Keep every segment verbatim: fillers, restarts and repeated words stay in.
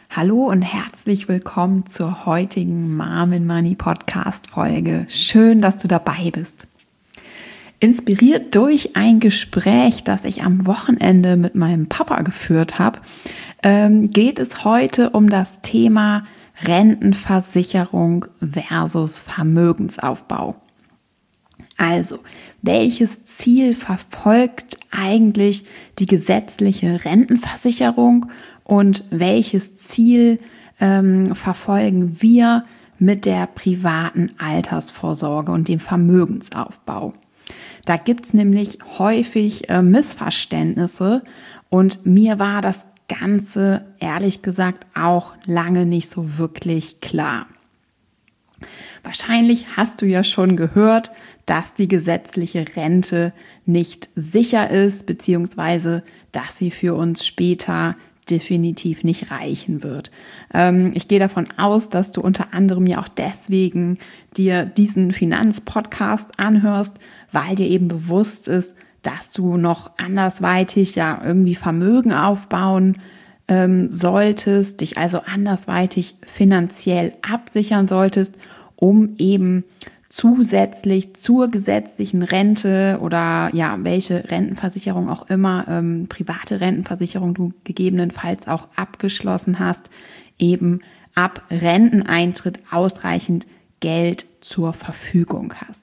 Hallo und herzlich willkommen zur heutigen Mom and Money Podcast Folge. Schön, dass du dabei bist. Inspiriert durch ein Gespräch, das ich am Wochenende mit meinem Papa geführt habe, ähm, geht es heute um das Thema Rentenversicherung versus Vermögensaufbau. Also, welches Ziel verfolgt eigentlich die gesetzliche Rentenversicherung und welches Ziel ähm, verfolgen wir mit der privaten Altersvorsorge und dem Vermögensaufbau? Da gibt es nämlich häufig äh, Missverständnisse und mir war das Ganze ehrlich gesagt auch lange nicht so wirklich klar. Wahrscheinlich hast du ja schon gehört, dass die gesetzliche Rente nicht sicher ist, beziehungsweise dass sie für uns später definitiv nicht reichen wird. Ähm, ich gehe davon aus, dass du unter anderem ja auch deswegen dir diesen Finanzpodcast anhörst, weil dir eben bewusst ist, dass du noch andersweitig ja irgendwie Vermögen aufbauen ähm, solltest, dich also andersweitig finanziell absichern solltest, um eben zusätzlich zur gesetzlichen Rente oder ja, welche Rentenversicherung auch immer, ähm, private Rentenversicherung du gegebenenfalls auch abgeschlossen hast, eben ab Renteneintritt ausreichend Geld zur Verfügung hast.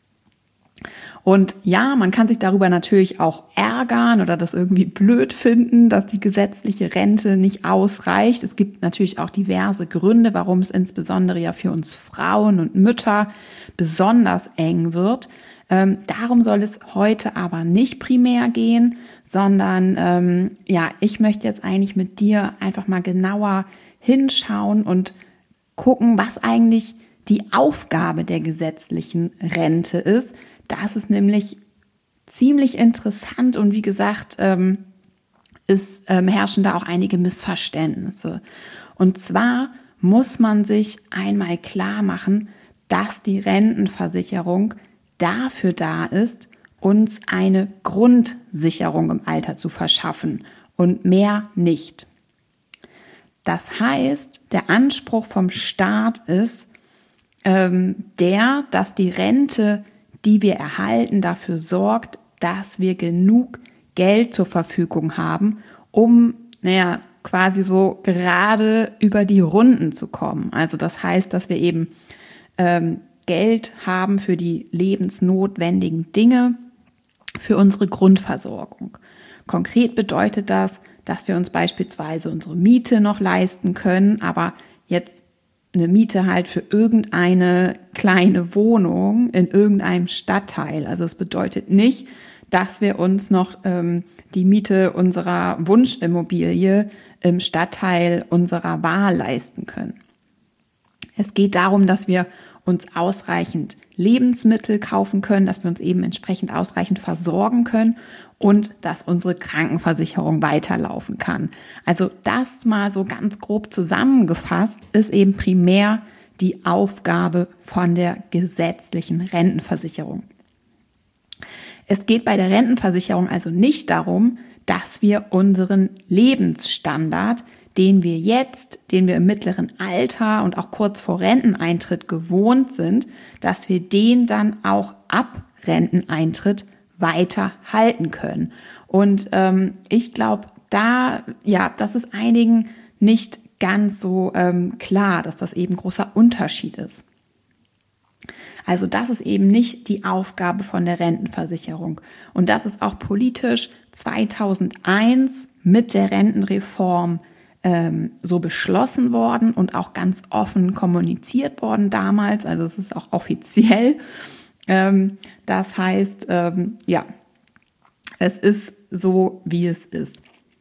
Und ja, man kann sich darüber natürlich auch ärgern oder das irgendwie blöd finden, dass die gesetzliche Rente nicht ausreicht. Es gibt natürlich auch diverse Gründe, warum es insbesondere ja für uns Frauen und Mütter besonders eng wird. Ähm, darum soll es heute aber nicht primär gehen, sondern ähm, ja, ich möchte jetzt eigentlich mit dir einfach mal genauer hinschauen und gucken, was eigentlich die Aufgabe der gesetzlichen Rente ist. Das ist nämlich ziemlich interessant und wie gesagt, ähm, ist, ähm, herrschen da auch einige Missverständnisse. Und zwar muss man sich einmal klar machen, dass die Rentenversicherung dafür da ist, uns eine Grundsicherung im Alter zu verschaffen und mehr nicht. Das heißt, der Anspruch vom Staat ist ähm, der, dass die Rente, die wir erhalten, dafür sorgt, dass wir genug Geld zur Verfügung haben, um, naja, quasi so gerade über die Runden zu kommen. Also das heißt, dass wir eben ähm, Geld haben für die lebensnotwendigen Dinge, für unsere Grundversorgung. Konkret bedeutet das, dass wir uns beispielsweise unsere Miete noch leisten können, aber jetzt eine Miete halt für irgendeine kleine Wohnung in irgendeinem Stadtteil. Also es bedeutet nicht, dass wir uns noch ähm, die Miete unserer Wunschimmobilie im Stadtteil unserer Wahl leisten können. Es geht darum, dass wir uns ausreichend Lebensmittel kaufen können, dass wir uns eben entsprechend ausreichend versorgen können und dass unsere Krankenversicherung weiterlaufen kann. Also das mal so ganz grob zusammengefasst ist eben primär die Aufgabe von der gesetzlichen Rentenversicherung. Es geht bei der Rentenversicherung also nicht darum, dass wir unseren Lebensstandard, den wir jetzt, den wir im mittleren Alter und auch kurz vor Renteneintritt gewohnt sind, dass wir den dann auch ab Renteneintritt weiter halten können. Und ähm, ich glaube, da, ja, das ist einigen nicht ganz so ähm, klar, dass das eben ein großer Unterschied ist. Also das ist eben nicht die Aufgabe von der Rentenversicherung. Und das ist auch politisch zweitausendeins mit der Rentenreform ähm, so beschlossen worden und auch ganz offen kommuniziert worden damals. Also es ist auch offiziell. Ähm, das heißt, ähm, ja, es ist so, wie es ist.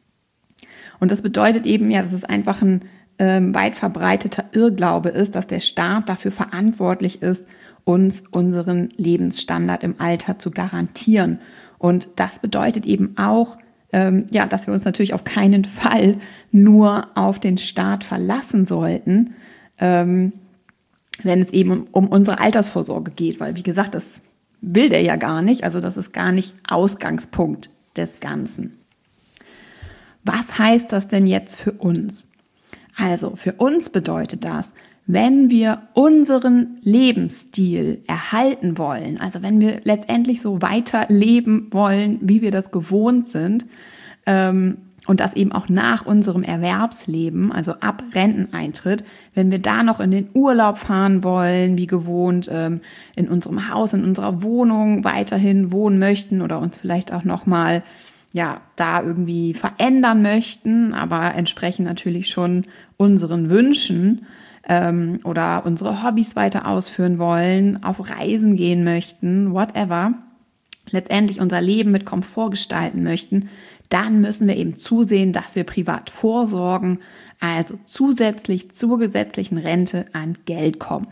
Und das bedeutet eben, ja, dass es einfach ein ähm, weit verbreiteter Irrglaube ist, dass der Staat dafür verantwortlich ist, uns unseren Lebensstandard im Alter zu garantieren. Und das bedeutet eben auch, ähm, ja, dass wir uns natürlich auf keinen Fall nur auf den Staat verlassen sollten, ähm, wenn es eben um, um unsere Altersvorsorge geht. Weil, wie gesagt, das will der ja gar nicht. Also das ist gar nicht Ausgangspunkt des Ganzen. Was heißt das denn jetzt für uns? Also für uns bedeutet das, wenn wir unseren Lebensstil erhalten wollen, also wenn wir letztendlich so weiter leben wollen, wie wir das gewohnt sind, ähm, und das eben auch nach unserem Erwerbsleben, also ab Renteneintritt, wenn wir da noch in den Urlaub fahren wollen, wie gewohnt, ähm, in unserem Haus, in unserer Wohnung weiterhin wohnen möchten oder uns vielleicht auch nochmal ja, da irgendwie verändern möchten, aber entsprechend natürlich schon unseren Wünschen ähm, oder unsere Hobbys weiter ausführen wollen, auf Reisen gehen möchten, whatever, letztendlich unser Leben mit Komfort gestalten möchten, dann müssen wir eben zusehen, dass wir privat vorsorgen, also zusätzlich zur gesetzlichen Rente an Geld kommen.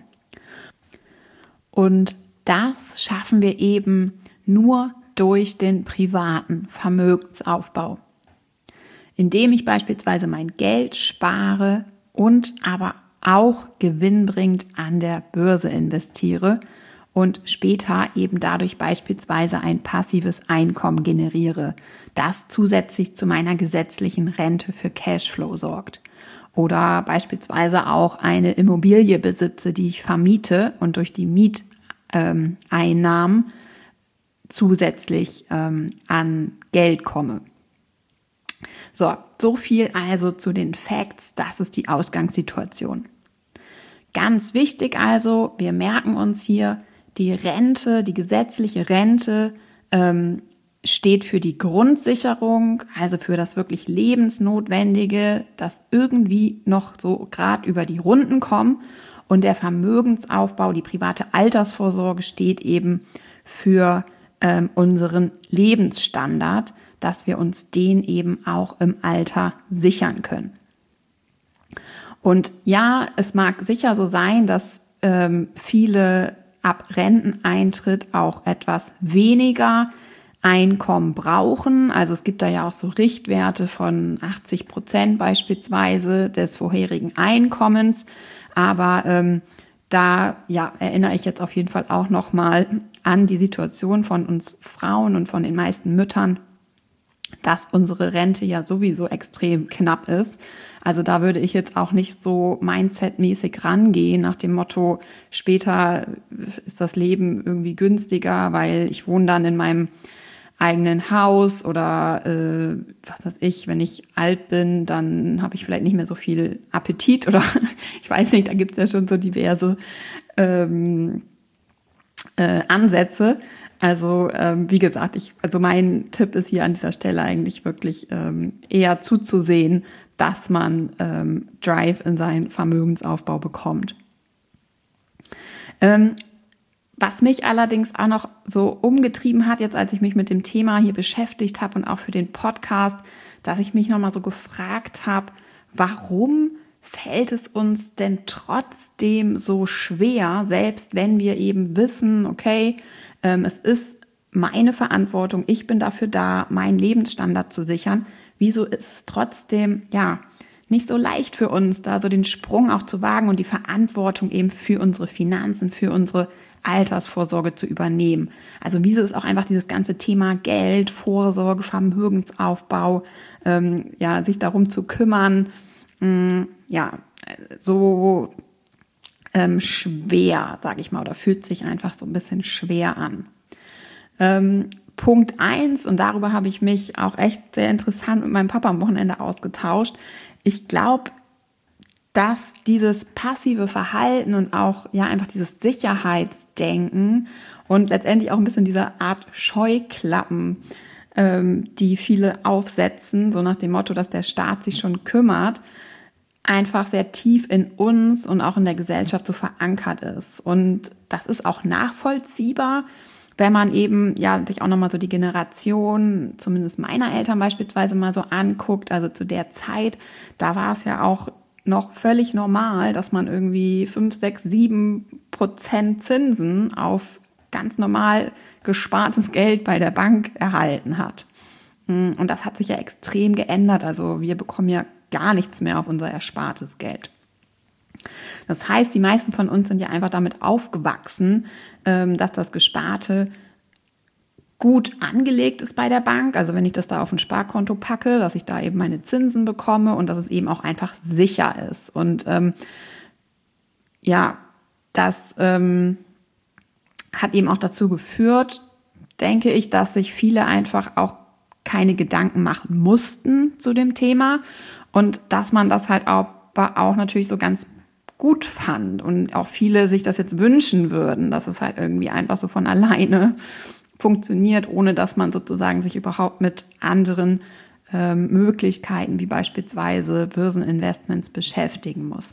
Und das schaffen wir eben nur durch den privaten Vermögensaufbau, indem ich beispielsweise mein Geld spare und aber auch gewinnbringend an der Börse investiere und später eben dadurch beispielsweise ein passives Einkommen generiere, das zusätzlich zu meiner gesetzlichen Rente für Cashflow sorgt. Oder beispielsweise auch eine Immobilie besitze, die ich vermiete und durch die Mieteinnahmen ähm, zusätzlich ähm, an Geld komme. So, so viel also zu den Facts, das ist die Ausgangssituation. Ganz wichtig also, wir merken uns hier, die Rente, die gesetzliche Rente ähm, steht für die Grundsicherung, also für das wirklich Lebensnotwendige, das irgendwie noch so gerade über die Runden kommt. Und der Vermögensaufbau, die private Altersvorsorge steht eben für ähm, unseren Lebensstandard, dass wir uns den eben auch im Alter sichern können. Und ja, es mag sicher so sein, dass ähm, viele ab Renteneintritt auch etwas weniger Einkommen brauchen. Also es gibt da ja auch so Richtwerte von achtzig Prozent beispielsweise des vorherigen Einkommens. Aber ähm, da ja, erinnere ich jetzt auf jeden Fall auch nochmal an die Situation von uns Frauen und von den meisten Müttern, dass unsere Rente ja sowieso extrem knapp ist. Also da würde ich jetzt auch nicht so mindsetmäßig rangehen nach dem Motto, später ist das Leben irgendwie günstiger, weil ich wohne dann in meinem eigenen Haus oder äh, was weiß ich, wenn ich alt bin, dann habe ich vielleicht nicht mehr so viel Appetit oder ich weiß nicht, da gibt es ja schon so diverse ähm, äh, Ansätze. Also ähm, wie gesagt, ich, also mein Tipp ist hier an dieser Stelle eigentlich wirklich ähm, eher zuzusehen, dass man ähm, Drive in seinen Vermögensaufbau bekommt. Ähm, was mich allerdings auch noch so umgetrieben hat, jetzt als ich mich mit dem Thema hier beschäftigt habe und auch für den Podcast, dass ich mich nochmal so gefragt habe, warum fällt es uns denn trotzdem so schwer, selbst wenn wir eben wissen, okay, ähm, es ist meine Verantwortung, ich bin dafür da, meinen Lebensstandard zu sichern. Wieso ist es trotzdem, ja, nicht so leicht für uns, da so den Sprung auch zu wagen und die Verantwortung eben für unsere Finanzen, für unsere Altersvorsorge zu übernehmen. Also wieso ist auch einfach dieses ganze Thema Geld, Vorsorge, Vermögensaufbau, ähm, ja, sich darum zu kümmern, mh, ja, so ähm, schwer, sage ich mal, oder fühlt sich einfach so ein bisschen schwer an. Ähm, Punkt eins, und darüber habe ich mich auch echt sehr interessant mit meinem Papa am Wochenende ausgetauscht. Ich glaube, dass dieses passive Verhalten und auch ja einfach dieses Sicherheitsdenken und letztendlich auch ein bisschen diese Art Scheuklappen, ähm, die viele aufsetzen, so nach dem Motto, dass der Staat sich schon kümmert, einfach sehr tief in uns und auch in der Gesellschaft so verankert ist. Und das ist auch nachvollziehbar, wenn man eben ja sich auch nochmal so die Generation, zumindest meiner Eltern beispielsweise mal so anguckt, also zu der Zeit, da war es ja auch noch völlig normal, dass man irgendwie fünf, sechs, sieben Prozent Zinsen auf ganz normal gespartes Geld bei der Bank erhalten hat. Und das hat sich ja extrem geändert. Also wir bekommen ja gar nichts mehr auf unser erspartes Geld. Das heißt, die meisten von uns sind ja einfach damit aufgewachsen, dass das Gesparte gut angelegt ist bei der Bank, also wenn ich das da auf ein Sparkonto packe, dass ich da eben meine Zinsen bekomme und dass es eben auch einfach sicher ist. Und ähm, ja, das ähm, hat eben auch dazu geführt, denke ich, dass sich viele einfach auch keine Gedanken machen mussten zu dem Thema und dass man das halt auch, auch natürlich so ganz gut fand und auch viele sich das jetzt wünschen würden, dass es halt irgendwie einfach so von alleine funktioniert, ohne dass man sozusagen sich überhaupt mit anderen ähm, Möglichkeiten wie beispielsweise Börseninvestments beschäftigen muss.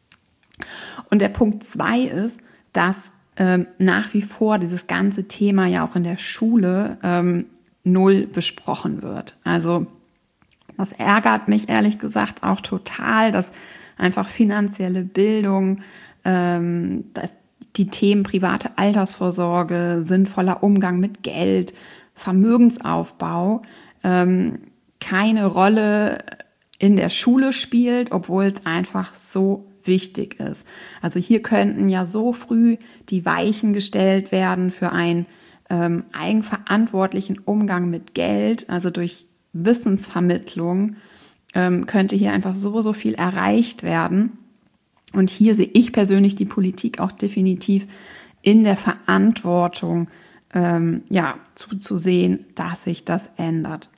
Und der Punkt zwei ist, dass ähm, nach wie vor dieses ganze Thema ja auch in der Schule ähm, null besprochen wird. Also das ärgert mich ehrlich gesagt auch total, dass einfach finanzielle Bildung, ähm, dass die Themen private Altersvorsorge, sinnvoller Umgang mit Geld, Vermögensaufbau ähm, keine Rolle in der Schule spielt, obwohl es einfach so wichtig ist. Also hier könnten ja so früh die Weichen gestellt werden für einen ähm, eigenverantwortlichen Umgang mit Geld, also durch Wissensvermittlung ähm, könnte hier einfach so, so viel erreicht werden. Und hier sehe ich persönlich die Politik auch definitiv in der Verantwortung, ähm, ja, zuzusehen, dass sich das ändert.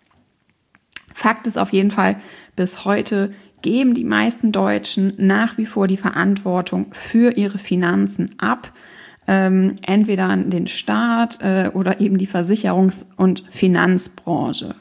Fakt ist auf jeden Fall, bis heute geben die meisten Deutschen nach wie vor die Verantwortung für ihre Finanzen ab, ähm, entweder an den Staat äh, oder eben die Versicherungs- und Finanzbranche.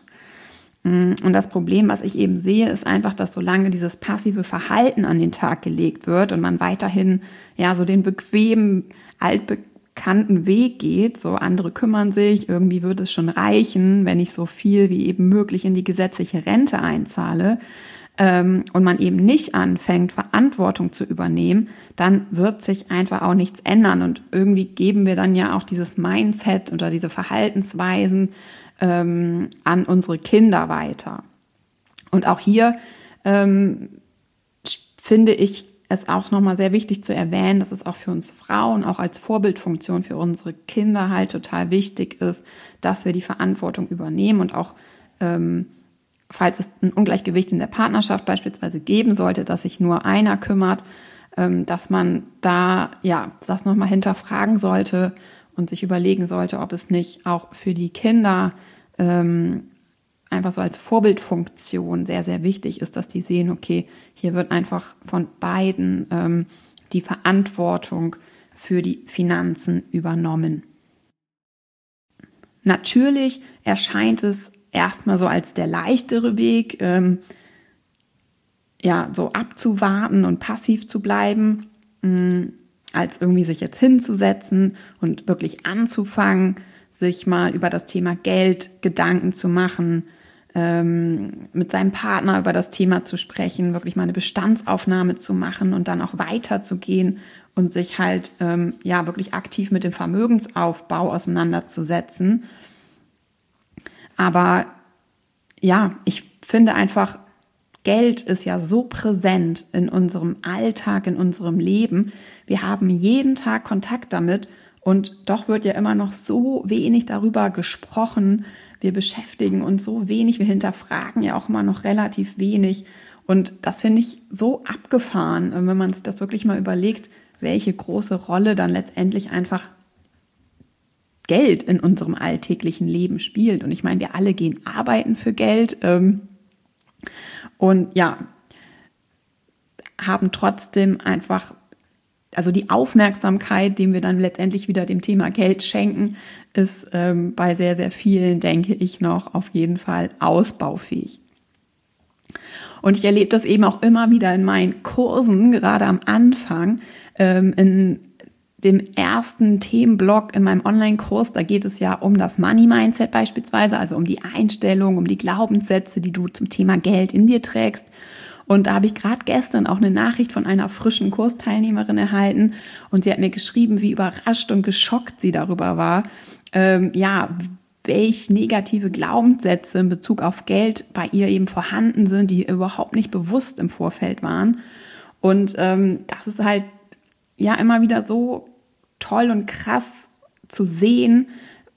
Und das Problem, was ich eben sehe, ist einfach, dass solange dieses passive Verhalten an den Tag gelegt wird und man weiterhin ja so den bequemen, altbekannten Weg geht, so andere kümmern sich, irgendwie wird es schon reichen, wenn ich so viel wie eben möglich in die gesetzliche Rente einzahle, ähm, und man eben nicht anfängt, Verantwortung zu übernehmen, dann wird sich einfach auch nichts ändern. Und irgendwie geben wir dann ja auch dieses Mindset oder diese Verhaltensweisen ähm, an unsere Kinder weiter. Und auch hier ähm, finde ich es auch nochmal sehr wichtig zu erwähnen, dass es auch für uns Frauen, auch als Vorbildfunktion für unsere Kinder halt total wichtig ist, dass wir die Verantwortung übernehmen und auch ähm, falls es ein Ungleichgewicht in der Partnerschaft beispielsweise geben sollte, dass sich nur einer kümmert, ähm, dass man da ja das nochmal hinterfragen sollte und sich überlegen sollte, ob es nicht auch für die Kinder ähm, einfach so als Vorbildfunktion sehr, sehr wichtig ist, dass die sehen, okay, hier wird einfach von beiden ähm, die Verantwortung für die Finanzen übernommen. Natürlich erscheint es erstmal so als der leichtere Weg, ähm, ja, so abzuwarten und passiv zu bleiben, mh, als irgendwie sich jetzt hinzusetzen und wirklich anzufangen, sich mal über das Thema Geld Gedanken zu machen, ähm, mit seinem Partner über das Thema zu sprechen, wirklich mal eine Bestandsaufnahme zu machen und dann auch weiterzugehen und sich halt ähm, ja wirklich aktiv mit dem Vermögensaufbau auseinanderzusetzen. Aber ja, ich finde einfach, Geld ist ja so präsent in unserem Alltag, in unserem Leben. Wir haben jeden Tag Kontakt damit und doch wird ja immer noch so wenig darüber gesprochen. Wir beschäftigen uns so wenig, wir hinterfragen ja auch immer noch relativ wenig. Und das finde ich so abgefahren, wenn man sich das wirklich mal überlegt, welche große Rolle dann letztendlich einfach Geld in unserem alltäglichen Leben spielt. Und ich meine, wir alle gehen arbeiten für Geld ähm, und ja, haben trotzdem einfach, also die Aufmerksamkeit, die wir dann letztendlich wieder dem Thema Geld schenken, ist ähm, bei sehr, sehr vielen, denke ich, noch auf jeden Fall ausbaufähig. Und ich erlebe das eben auch immer wieder in meinen Kursen, gerade am Anfang, ähm, in dem ersten Themenblock in meinem Online-Kurs, da geht es ja um das Money-Mindset beispielsweise, also um die Einstellung, um die Glaubenssätze, die du zum Thema Geld in dir trägst. Und da habe ich gerade gestern auch eine Nachricht von einer frischen Kursteilnehmerin erhalten und sie hat mir geschrieben, wie überrascht und geschockt sie darüber war, ähm, ja, welche negative Glaubenssätze in Bezug auf Geld bei ihr eben vorhanden sind, die ihr überhaupt nicht bewusst im Vorfeld waren. Und ähm, das ist halt ja immer wieder so toll und krass zu sehen,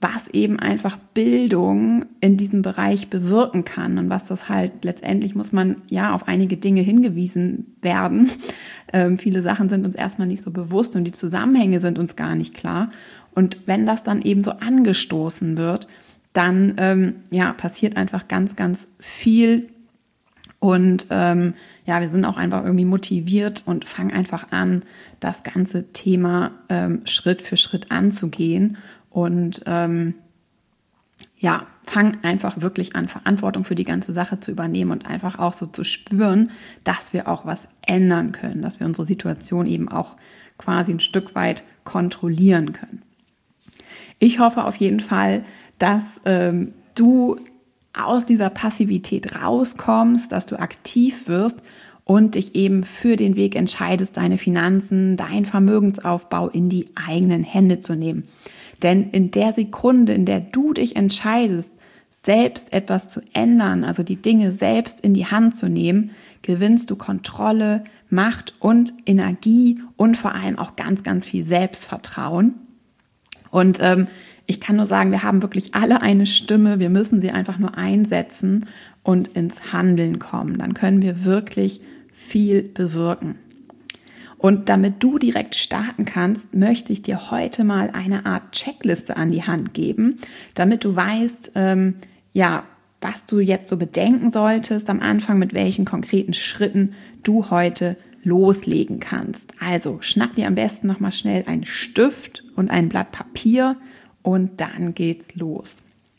was eben einfach Bildung in diesem Bereich bewirken kann und was das halt letztendlich muss man ja auf einige Dinge hingewiesen werden. Ähm, viele Sachen sind uns erstmal nicht so bewusst und die Zusammenhänge sind uns gar nicht klar. Und wenn das dann eben so angestoßen wird, dann ähm, ja passiert einfach ganz, ganz viel. Und ähm, ja, wir sind auch einfach irgendwie motiviert und fangen einfach an, das ganze Thema ähm, Schritt für Schritt anzugehen. Und ähm, ja, fang einfach wirklich an, Verantwortung für die ganze Sache zu übernehmen und einfach auch so zu spüren, dass wir auch was ändern können, dass wir unsere Situation eben auch quasi ein Stück weit kontrollieren können. Ich hoffe auf jeden Fall, dass ähm, du aus dieser Passivität rauskommst, dass du aktiv wirst und dich eben für den Weg entscheidest, deine Finanzen, deinen Vermögensaufbau in die eigenen Hände zu nehmen. Denn in der Sekunde, in der du dich entscheidest, selbst etwas zu ändern, also die Dinge selbst in die Hand zu nehmen, gewinnst du Kontrolle, Macht und Energie und vor allem auch ganz, ganz viel Selbstvertrauen. Und ähm, ich kann nur sagen, wir haben wirklich alle eine Stimme, wir müssen sie einfach nur einsetzen und ins Handeln kommen. Dann können wir wirklich viel bewirken. Und damit du direkt starten kannst, möchte ich dir heute mal eine Art Checkliste an die Hand geben, damit du weißt, ähm, ja, was du jetzt so bedenken solltest am Anfang, mit welchen konkreten Schritten du heute loslegen kannst. Also schnapp dir am besten nochmal schnell einen Stift und ein Blatt Papier und dann geht's los.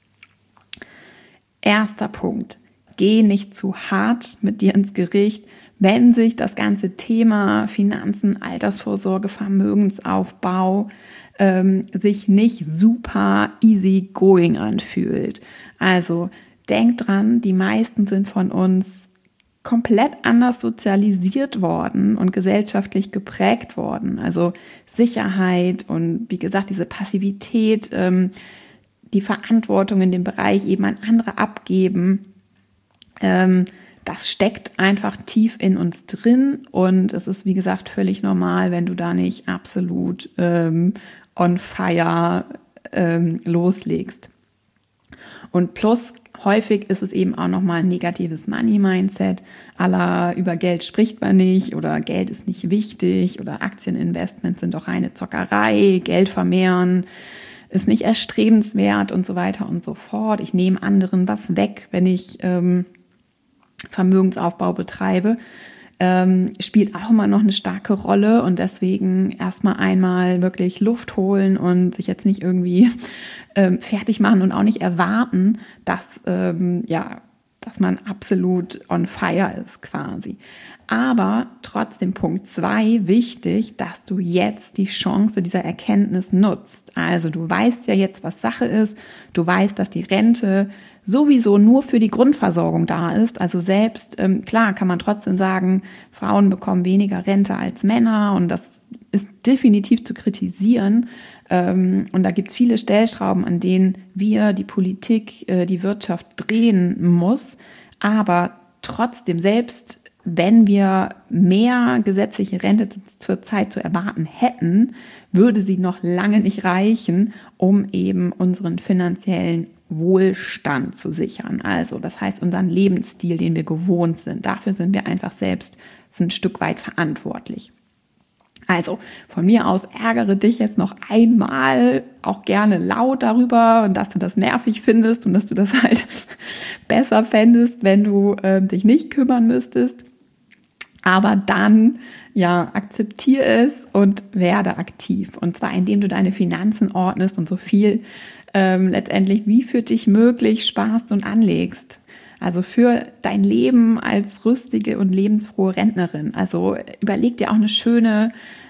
Erster Punkt. Geh nicht zu hart mit dir ins Gericht, wenn sich das ganze Thema Finanzen, Altersvorsorge, Vermögensaufbau ähm, sich nicht super easy going anfühlt. Also denk dran, die meisten sind von uns komplett anders sozialisiert worden und gesellschaftlich geprägt worden. Also Sicherheit und wie gesagt diese Passivität, ähm, die Verantwortung in dem Bereich eben an andere abgeben, ähm, das steckt einfach tief in uns drin und es ist, wie gesagt, völlig normal, wenn du da nicht absolut ähm, on fire ähm, loslegst. Und plus, häufig ist es eben auch nochmal ein negatives Money-Mindset, à la über Geld spricht man nicht oder Geld ist nicht wichtig oder Aktieninvestments sind doch reine Zockerei, Geld vermehren ist nicht erstrebenswert und so weiter und so fort. Ich nehme anderen was weg, wenn ich ähm, Vermögensaufbau betreibe, ähm, spielt auch immer noch eine starke Rolle und deswegen erstmal einmal wirklich Luft holen und sich jetzt nicht irgendwie ähm, fertig machen und auch nicht erwarten, dass ähm, ja, dass man absolut on fire ist quasi. Aber trotzdem Punkt zwei, wichtig, dass du jetzt die Chance dieser Erkenntnis nutzt. Also du weißt ja jetzt, was Sache ist. Du weißt, dass die Rente sowieso nur für die Grundversorgung da ist. Also selbst, ähm, klar kann man trotzdem sagen, Frauen bekommen weniger Rente als Männer und das ist definitiv zu kritisieren. Ähm, und da gibt es viele Stellschrauben, an denen wir, die Politik, äh, die Wirtschaft drehen muss. Aber trotzdem, selbst wenn wir mehr gesetzliche Rente zurzeit zu erwarten hätten, würde sie noch lange nicht reichen, um eben unseren finanziellen Wohlstand zu sichern. Also das heißt unseren Lebensstil, den wir gewohnt sind. Dafür sind wir einfach selbst ein Stück weit verantwortlich. Also von mir aus ärgere dich jetzt noch einmal auch gerne laut darüber und dass du das nervig findest und dass du das halt besser fändest, wenn du äh, dich nicht kümmern müsstest. Aber dann, ja, akzeptiere es und werde aktiv. Und zwar, indem du deine Finanzen ordnest und so viel ähm, letztendlich wie für dich möglich sparst und anlegst. Also für dein Leben als rüstige und lebensfrohe Rentnerin. Also überleg dir auch eine schöne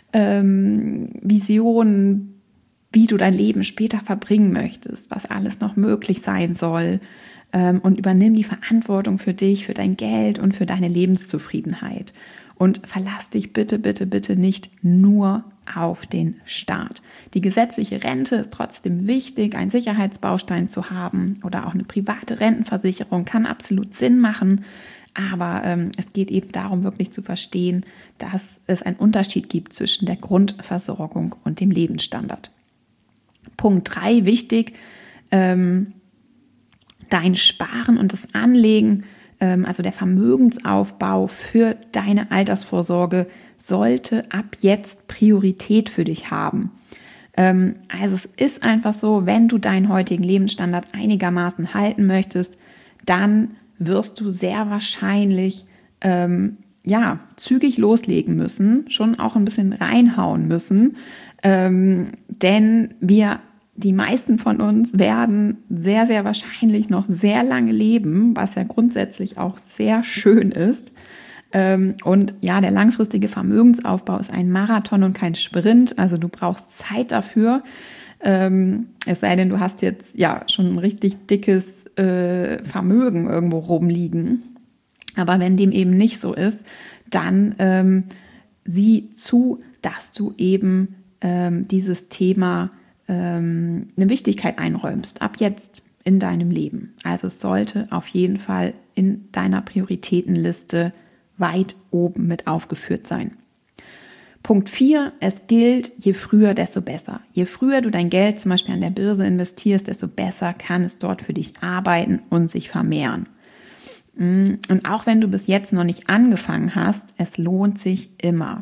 ähm, Vision, wie du dein Leben später verbringen möchtest, was alles noch möglich sein soll. Ähm, und übernimm die Verantwortung für dich, für dein Geld und für deine Lebenszufriedenheit. Und verlass dich bitte, bitte, bitte nicht nur auf den Staat. Die gesetzliche Rente ist trotzdem wichtig, einen Sicherheitsbaustein zu haben oder auch eine private Rentenversicherung kann absolut Sinn machen. Aber ähm, es geht eben darum, wirklich zu verstehen, dass es einen Unterschied gibt zwischen der Grundversorgung und dem Lebensstandard. Punkt drei, wichtig, ähm, dein Sparen und das Anlegen, ähm, also der Vermögensaufbau für deine Altersvorsorge sollte ab jetzt Priorität für dich haben. Ähm, also es ist einfach so, wenn du deinen heutigen Lebensstandard einigermaßen halten möchtest, dann wirst du sehr wahrscheinlich ähm, ja, zügig loslegen müssen, schon auch ein bisschen reinhauen müssen, ähm, denn wir, die meisten von uns werden sehr, sehr wahrscheinlich noch sehr lange leben, was ja grundsätzlich auch sehr schön ist. Ähm, und ja, der langfristige Vermögensaufbau ist ein Marathon und kein Sprint, also du brauchst Zeit dafür. Ähm, es sei denn, du hast jetzt ja schon ein richtig dickes äh, Vermögen irgendwo rumliegen. Aber wenn dem eben nicht so ist, dann ähm, sieh zu, dass du eben ähm, dieses Thema ähm, eine Wichtigkeit einräumst, ab jetzt in deinem Leben. Also es sollte auf jeden Fall in deiner Prioritätenliste weit oben mit aufgeführt sein. Punkt vier, es gilt, je früher, desto besser. Je früher du dein Geld zum Beispiel an der Börse investierst, desto besser kann es dort für dich arbeiten und sich vermehren. Und auch wenn du bis jetzt noch nicht angefangen hast, es lohnt sich immer.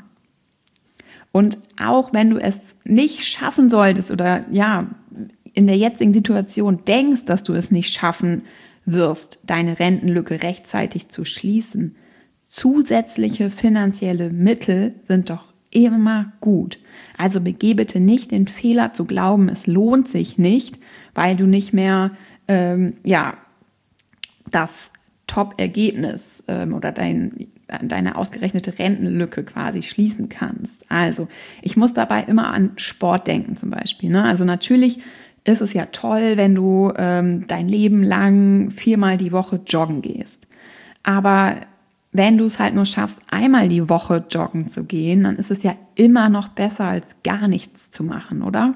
Und auch wenn du es nicht schaffen solltest oder ja, in der jetzigen Situation denkst, dass du es nicht schaffen wirst, deine Rentenlücke rechtzeitig zu schließen, zusätzliche finanzielle Mittel sind doch immer gut. Also begeh bitte nicht den Fehler zu glauben, es lohnt sich nicht, weil du nicht mehr ähm, ja, das Top-Ergebnis ähm, oder dein, deine ausgerechnete Rentenlücke quasi schließen kannst. Also ich muss dabei immer an Sport denken zum Beispiel. Ne? Also natürlich ist es ja toll, wenn du ähm, dein Leben lang viermal die Woche joggen gehst. Aber wenn du es halt nur schaffst, einmal die Woche joggen zu gehen, dann ist es ja immer noch besser, als gar nichts zu machen, oder?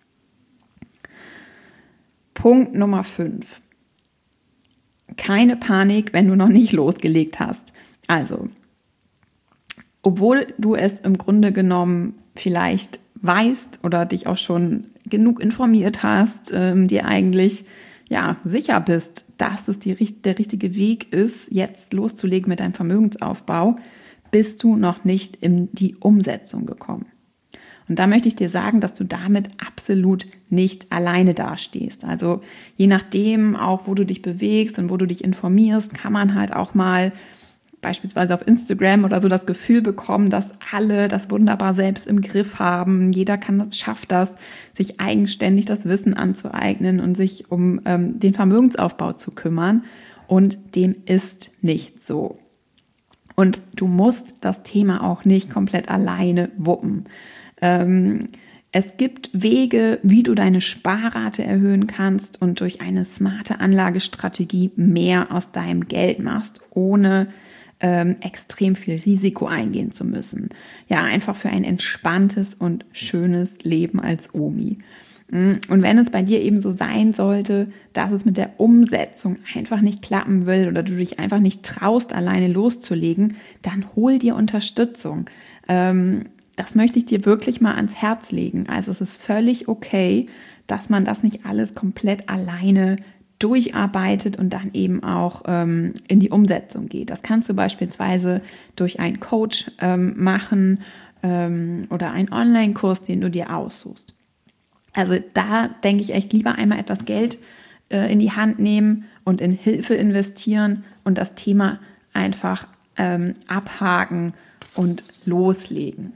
Punkt Nummer fünf. Keine Panik, wenn du noch nicht losgelegt hast. Also, obwohl du es im Grunde genommen vielleicht weißt oder dich auch schon genug informiert hast, ähm, dir eigentlich ja sicher bist, dass es die, der richtige Weg ist, jetzt loszulegen mit deinem Vermögensaufbau, bist du noch nicht in die Umsetzung gekommen. Und da möchte ich dir sagen, dass du damit absolut nicht alleine dastehst. Also je nachdem auch, wo du dich bewegst und wo du dich informierst, kann man halt auch mal beispielsweise auf Instagram oder so das Gefühl bekommen, dass alle das wunderbar selbst im Griff haben. Jeder kann das, schafft das, sich eigenständig das Wissen anzueignen und sich um ähm, den Vermögensaufbau zu kümmern. Und dem ist nicht so. Und du musst das Thema auch nicht komplett alleine wuppen. Ähm, es gibt Wege, wie du deine Sparrate erhöhen kannst und durch eine smarte Anlagestrategie mehr aus deinem Geld machst, ohne ähm, extrem viel Risiko eingehen zu müssen. Ja, einfach für ein entspanntes und schönes Leben als Omi. Und wenn es bei dir eben so sein sollte, dass es mit der Umsetzung einfach nicht klappen will oder du dich einfach nicht traust, alleine loszulegen, dann hol dir Unterstützung. Ähm, das möchte ich dir wirklich mal ans Herz legen. Also es ist völlig okay, dass man das nicht alles komplett alleine durcharbeitet und dann eben auch ähm, in die Umsetzung geht. Das kannst du beispielsweise durch einen Coach ähm, machen ähm, oder einen Online-Kurs, den du dir aussuchst. Also da denke ich echt lieber einmal etwas Geld äh, in die Hand nehmen und in Hilfe investieren und das Thema einfach ähm, abhaken und loslegen.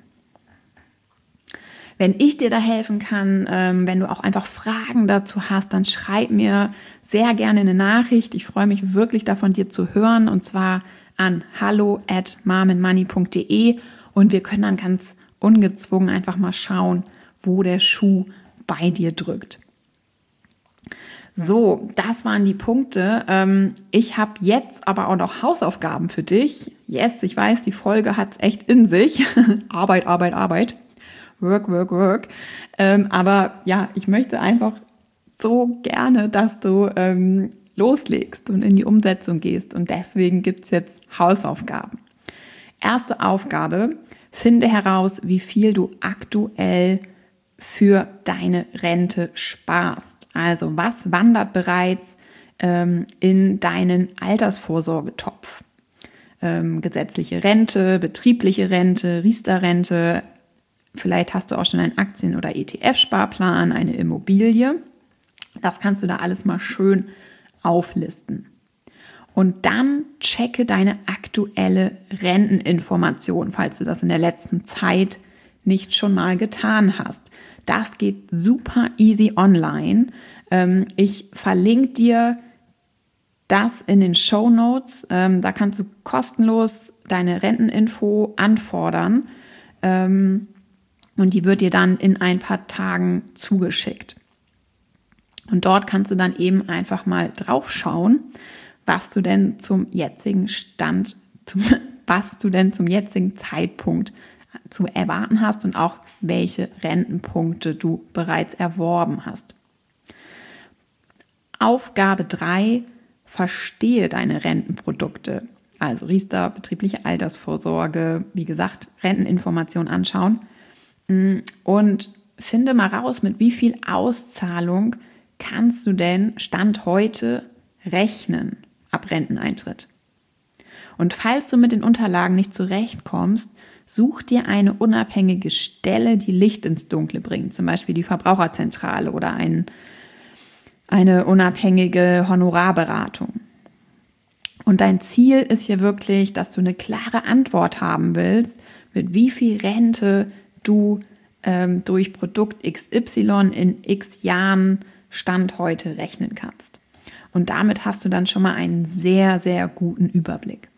Wenn ich dir da helfen kann, ähm, wenn du auch einfach Fragen dazu hast, dann schreib mir sehr gerne eine Nachricht. Ich freue mich wirklich davon, dir zu hören, und zwar an hallo at marmenmoney punkt de, und wir können dann ganz ungezwungen einfach mal schauen, wo der Schuh bei dir drückt. So, das waren die Punkte. Ähm, ich habe jetzt aber auch noch Hausaufgaben für dich. Yes, ich weiß, die Folge hat es echt in sich. Arbeit, Arbeit, Arbeit. Work, work, work. Ähm, aber ja, ich möchte einfach so gerne, dass du ähm, loslegst und in die Umsetzung gehst. Und deswegen gibt es jetzt Hausaufgaben. Erste Aufgabe: Finde heraus, wie viel du aktuell für deine Rente sparst. Also was wandert bereits ähm, in deinen Altersvorsorgetopf? Ähm, gesetzliche Rente, betriebliche Rente, Riester-Rente, vielleicht hast du auch schon einen Aktien- oder E T F-Sparplan, eine Immobilie. Das kannst du da alles mal schön auflisten. Und dann checke deine aktuelle Renteninformation, falls du das in der letzten Zeit nicht schon mal getan hast. Das geht super easy online. Ich verlinke dir das in den Shownotes. Da kannst du kostenlos deine Renteninfo anfordern und die wird dir dann in ein paar Tagen zugeschickt. Und dort kannst du dann eben einfach mal drauf schauen, was du denn zum jetzigen Stand, zum, was du denn zum jetzigen Zeitpunkt zu erwarten hast und auch welche Rentenpunkte du bereits erworben hast. Aufgabe drei, verstehe deine Rentenprodukte. Also Riester, betriebliche Altersvorsorge, wie gesagt, Renteninformation anschauen und finde mal raus, mit wie viel Auszahlung kannst du denn Stand heute rechnen ab Renteneintritt. Und falls du mit den Unterlagen nicht zurechtkommst, such dir eine unabhängige Stelle, die Licht ins Dunkle bringt, zum Beispiel die Verbraucherzentrale oder ein, eine unabhängige Honorarberatung. Und dein Ziel ist hier wirklich, dass du eine klare Antwort haben willst, mit wie viel Rente du ähm, durch Produkt X Y in x Jahren Stand heute rechnen kannst. Und damit hast du dann schon mal einen sehr, sehr guten Überblick.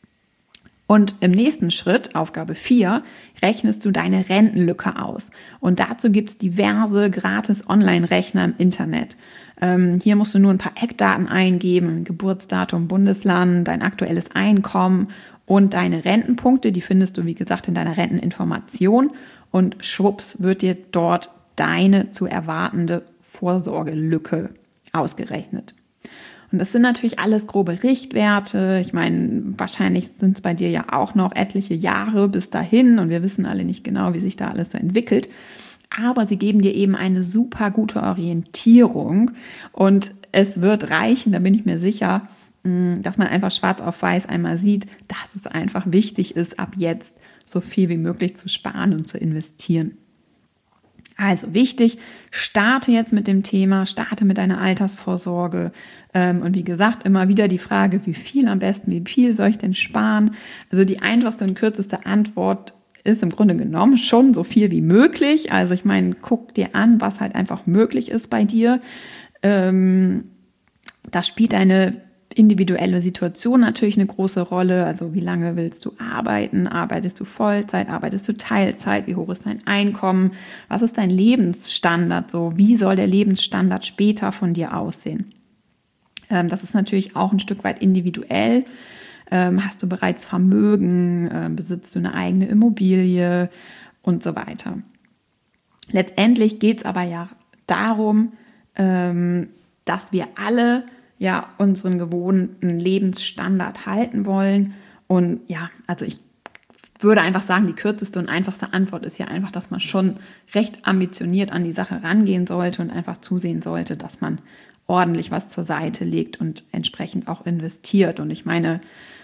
Und im nächsten Schritt, Aufgabe vier, rechnest du deine Rentenlücke aus. Und dazu gibt es diverse gratis Online-Rechner im Internet. Ähm, hier musst du nur ein paar Eckdaten eingeben, Geburtsdatum, Bundesland, dein aktuelles Einkommen und deine Rentenpunkte. Die findest du, wie gesagt, in deiner Renteninformation. Und schwupps wird dir dort deine zu erwartende Vorsorgelücke ausgerechnet. Und das sind natürlich alles grobe Richtwerte. Ich meine, wahrscheinlich sind es bei dir ja auch noch etliche Jahre bis dahin und wir wissen alle nicht genau, wie sich da alles so entwickelt. Aber sie geben dir eben eine super gute Orientierung und es wird reichen, da bin ich mir sicher, dass man einfach schwarz auf weiß einmal sieht, dass es einfach wichtig ist, ab jetzt so viel wie möglich zu sparen und zu investieren. Also wichtig, starte jetzt mit dem Thema, starte mit deiner Altersvorsorge und wie gesagt, immer wieder die Frage, wie viel am besten, wie viel soll ich denn sparen? Also die einfachste und kürzeste Antwort ist im Grunde genommen schon so viel wie möglich. Also ich meine, guck dir an, was halt einfach möglich ist bei dir. Ähm, da spielt deine individuelle Situation natürlich eine große Rolle. Also wie lange willst du arbeiten? Arbeitest du Vollzeit? Arbeitest du Teilzeit? Wie hoch ist dein Einkommen? Was ist dein Lebensstandard? So, wie soll der Lebensstandard später von dir aussehen? Ähm, das ist natürlich auch ein Stück weit individuell. Ähm, hast du bereits Vermögen? Ähm, besitzt du eine eigene Immobilie? Und so weiter. Letztendlich geht es aber ja darum, ähm, dass wir alle ja unseren gewohnten Lebensstandard halten wollen. Und ja, also ich würde einfach sagen, die kürzeste und einfachste Antwort ist ja einfach, dass man schon recht ambitioniert an die Sache rangehen sollte und einfach zusehen sollte, dass man ordentlich was zur Seite legt und entsprechend auch investiert. Und ich meine,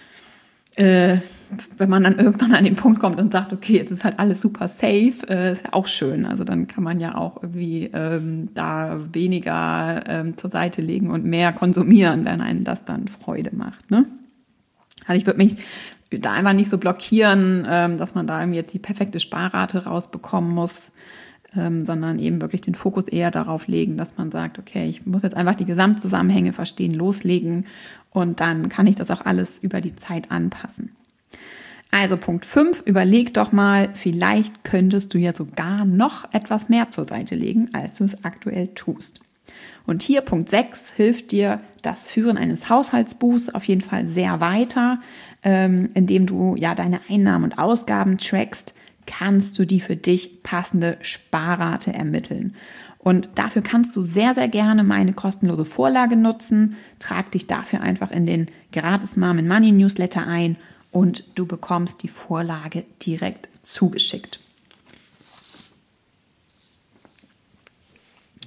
äh, wenn man dann irgendwann an den Punkt kommt und sagt, okay, jetzt ist halt alles super safe, äh, ist ja auch schön. Also dann kann man ja auch irgendwie ähm, da weniger ähm, zur Seite legen und mehr konsumieren, wenn einem das dann Freude macht, ne? Also ich würde mich da einfach nicht so blockieren, ähm, dass man da irgendwie jetzt die perfekte Sparrate rausbekommen muss, ähm, sondern eben wirklich den Fokus eher darauf legen, dass man sagt, okay, ich muss jetzt einfach die Gesamtzusammenhänge verstehen, loslegen und dann kann ich das auch alles über die Zeit anpassen. Also Punkt fünf, überleg doch mal, vielleicht könntest du ja sogar noch etwas mehr zur Seite legen, als du es aktuell tust. Und hier Punkt sechs hilft dir das Führen eines Haushaltsbuchs auf jeden Fall sehr weiter, ähm, indem du ja deine Einnahmen und Ausgaben trackst, kannst du die für dich passende Sparrate ermitteln. Und dafür kannst du sehr, sehr gerne meine kostenlose Vorlage nutzen. Trag dich dafür einfach in den gratis Mom and Money Newsletter ein und du bekommst die Vorlage direkt zugeschickt.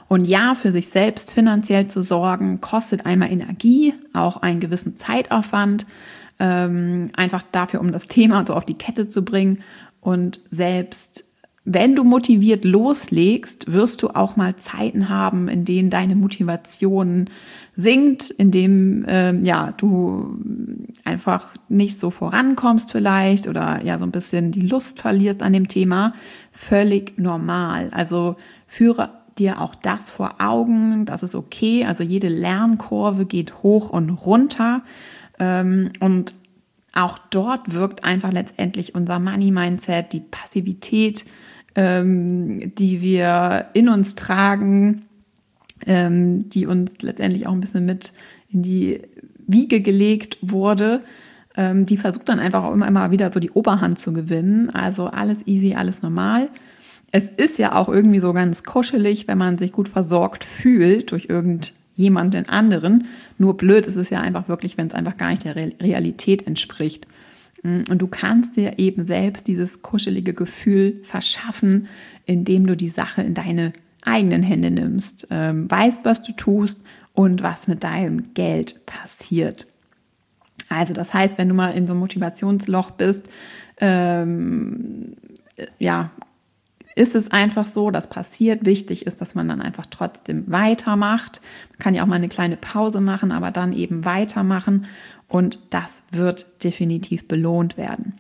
Und ja, für sich selbst finanziell zu sorgen, kostet einmal Energie, auch einen gewissen Zeitaufwand, ähm, einfach dafür, um das Thema so auf die Kette zu bringen. Und selbst wenn du motiviert loslegst, wirst du auch mal Zeiten haben, in denen deine Motivation sinkt, in dem ähm, ja du einfach nicht so vorankommst vielleicht oder ja so ein bisschen die Lust verlierst an dem Thema. Völlig normal. Also führe dir auch das vor Augen, das ist okay. Also jede Lernkurve geht hoch und runter ähm, und auch dort wirkt einfach letztendlich unser Money-Mindset, die Passivität, ähm, die wir in uns tragen, ähm, die uns letztendlich auch ein bisschen mit in die Wiege gelegt wurde, ähm, die versucht dann einfach auch immer, immer wieder so die Oberhand zu gewinnen. Also alles easy, alles normal. Es ist ja auch irgendwie so ganz kuschelig, wenn man sich gut versorgt fühlt durch irgendjemanden anderen. Nur blöd ist es ja einfach wirklich, wenn es einfach gar nicht der Realität entspricht. Und du kannst dir eben selbst dieses kuschelige Gefühl verschaffen, indem du die Sache in deine eigenen Hände nimmst, ähm, weißt, was du tust und was mit deinem Geld passiert. Also das heißt, wenn du mal in so einem Motivationsloch bist, ähm, ja, ist es einfach so, das passiert. Wichtig ist, dass man dann einfach trotzdem weitermacht. Man kann ja auch mal eine kleine Pause machen, aber dann eben weitermachen. Und das wird definitiv belohnt werden.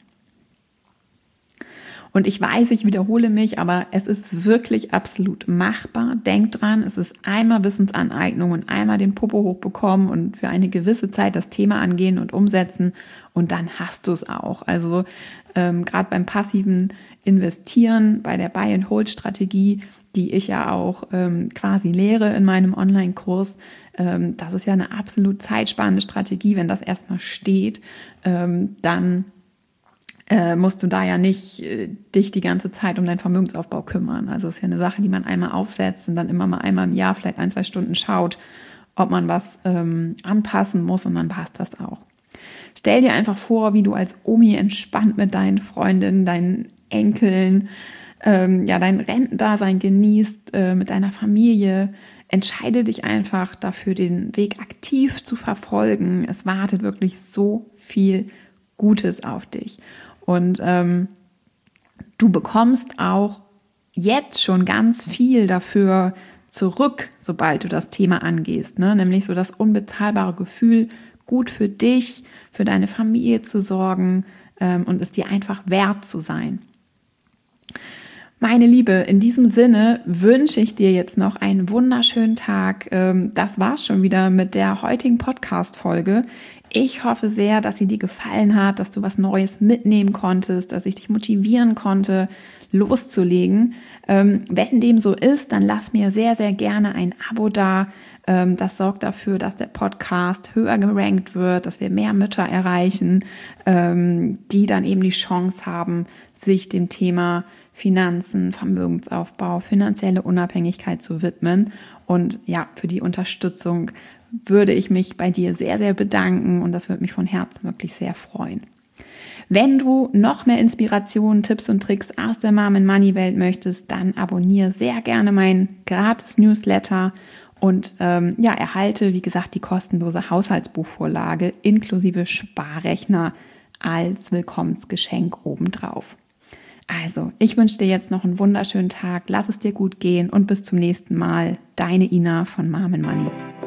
Und ich weiß, ich wiederhole mich, aber es ist wirklich absolut machbar. Denk dran, es ist einmal Wissensaneignung und einmal den Popo hochbekommen und für eine gewisse Zeit das Thema angehen und umsetzen und dann hast du es auch. Also ähm, gerade beim passiven Investieren, bei der Buy-and-Hold-Strategie, die ich ja auch ähm, quasi lehre in meinem Online-Kurs, ähm, das ist ja eine absolut zeitsparende Strategie. Wenn das erstmal steht, ähm, dann Äh, musst du da ja nicht äh, dich die ganze Zeit um deinen Vermögensaufbau kümmern. Also es ist ja eine Sache, die man einmal aufsetzt und dann immer mal einmal im Jahr vielleicht ein, zwei Stunden schaut, ob man was ähm, anpassen muss und dann passt das auch. Stell dir einfach vor, wie du als Omi entspannt mit deinen Freundinnen, deinen Enkeln, ähm, ja, dein Rentendasein genießt, äh, mit deiner Familie. Entscheide dich einfach dafür, den Weg aktiv zu verfolgen. Es wartet wirklich so viel Gutes auf dich. Und ähm, du bekommst auch jetzt schon ganz viel dafür zurück, sobald du das Thema angehst, ne? Nämlich so das unbezahlbare Gefühl, gut für dich, für deine Familie zu sorgen ähm, und es dir einfach wert zu sein. Meine Liebe, in diesem Sinne wünsche ich dir jetzt noch einen wunderschönen Tag. Das war's schon wieder mit der heutigen Podcast-Folge. Ich hoffe sehr, dass sie dir gefallen hat, dass du was Neues mitnehmen konntest, dass ich dich motivieren konnte, loszulegen. Wenn dem so ist, dann lass mir sehr, sehr gerne ein Abo da. Das sorgt dafür, dass der Podcast höher gerankt wird, dass wir mehr Mütter erreichen, die dann eben die Chance haben, sich dem Thema Finanzen, Vermögensaufbau, finanzielle Unabhängigkeit zu widmen. Und ja, für die Unterstützung würde ich mich bei dir sehr, sehr bedanken und das würde mich von Herzen wirklich sehr freuen. Wenn du noch mehr Inspirationen, Tipps und Tricks aus der Mom and Money Welt möchtest, dann abonniere sehr gerne meinen gratis Newsletter und ähm, ja, erhalte, wie gesagt, die kostenlose Haushaltsbuchvorlage inklusive Sparrechner als Willkommensgeschenk obendrauf. Also, ich wünsche dir jetzt noch einen wunderschönen Tag, lass es dir gut gehen und bis zum nächsten Mal. Deine Ina von Mom and Money.